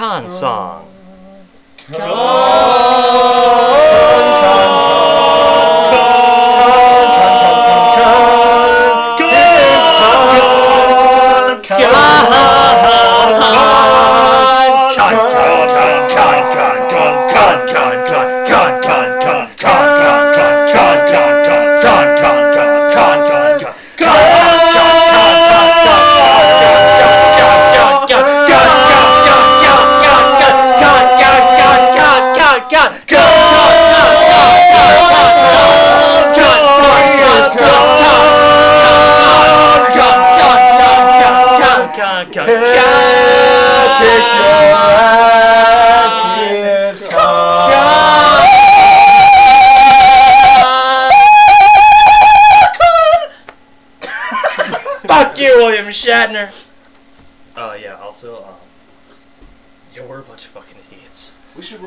Con song. Fuck you, William Shatner. Yeah. Also, yeah, we're a bunch of fucking idiots. We should.